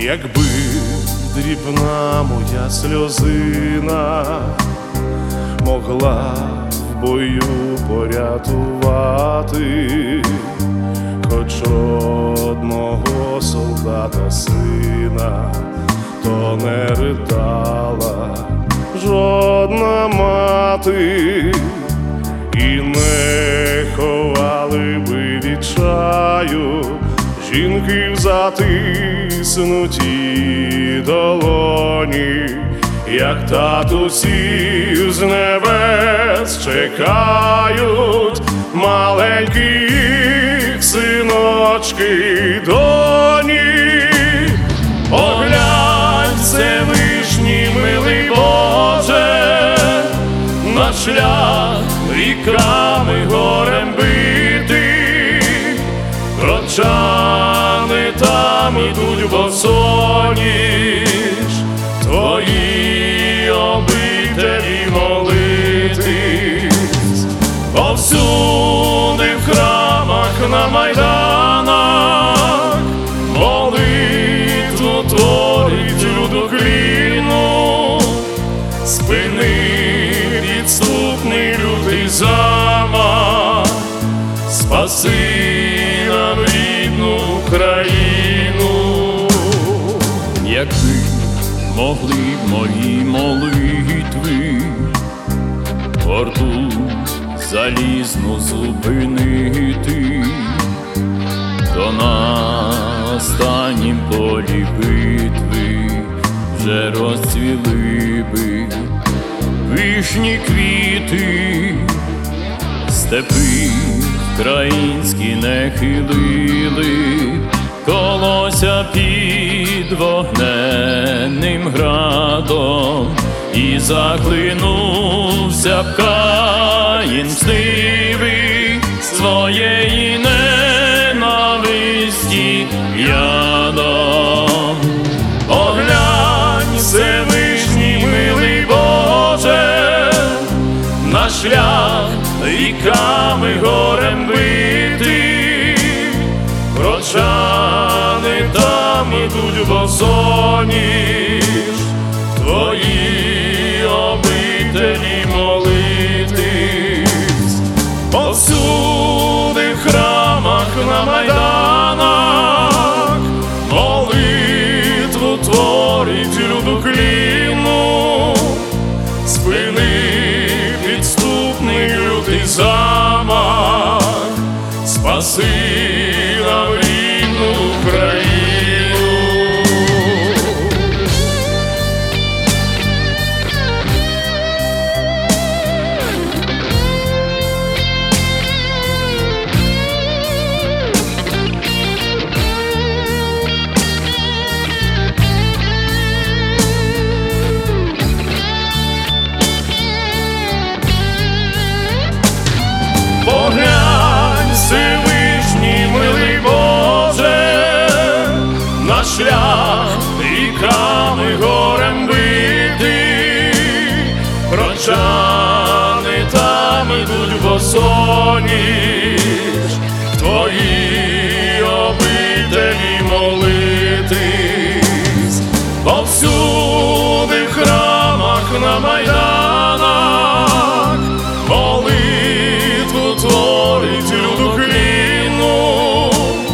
Якби дрібна моя сльозина могла в бою порятувати хоч одного солдата сина, то не ридала жодна мати, і не ховали би відчаю жінки в затиснутій долоні, як татусів з небес чекають маленьких синочки доні. Поглянь, Всевишній милий Боже, на шлях ріками горем битий, прочани там ідуть босоніж, твої обителі молитись. Повсюди в храмах, на майданах молитву творить люду кліну. Спини підступний лютий замах, спаси нам рідну Україну. Якби могли б мої молитви орду залізну зупинити, то на останнім полі битви вже розцвіли би вишні квіти, степи українські не хилили колося під вогненним градом, і захлинувся б Каїн мстивий своєї ненависті ядом. Поглянь, Всевишній милий Боже, на шлях ріками горем битий, прочани там ідуть босоніж, твої обителі молитись. Повсюди в храмах, на майданах молитву творить люду кліну. Спини підступний лютий замах, спаси нам рідну Україну. Поглянь, Всевишній милий Боже, на шлях ріками горем битий, прочани там ідуть босоніж, твої обителі молитись. Повсюди в храмах, на майданах молитву творить люду кліну.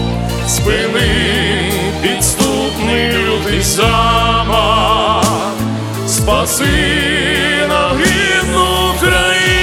Спини підступний лютий замах, спаси нам рідну Україну.